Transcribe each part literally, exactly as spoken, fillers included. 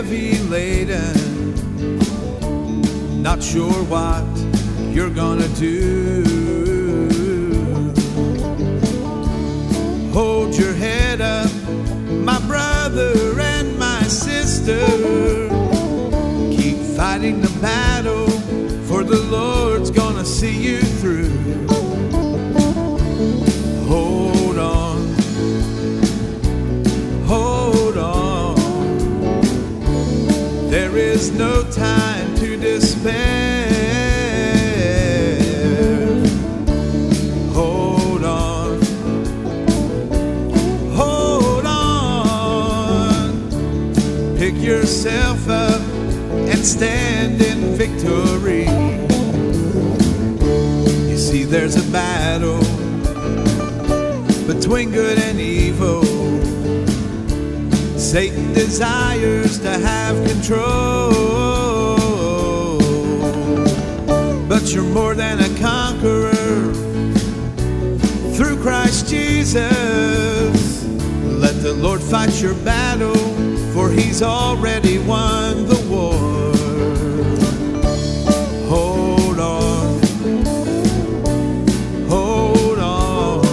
heavy laden, not sure what you're gonna do. Hold your head up, my brother and my sister. Keep fighting the battle, for the Lord's gonna see you through. Hold on, hold on. There is no time to despair. Hold on, hold on. Pick yourself up and stand in victory. You see, there's a battle between good and evil. Satan desires to have control, but you're more than a conqueror through Christ Jesus. Let the Lord fight your battle, for He's already won the war. Hold on, hold on.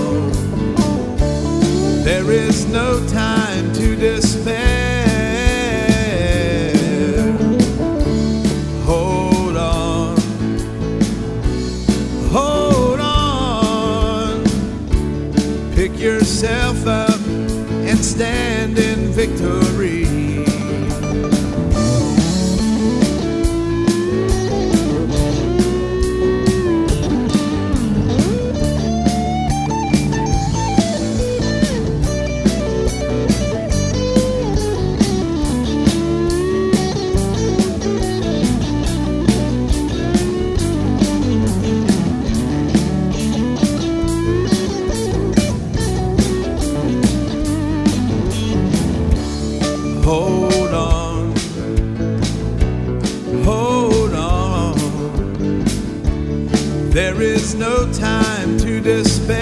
There is no time to despair. Hold on, hold on. Pick yourself up and stand in victory. Hold on, hold on. There is no time to despair.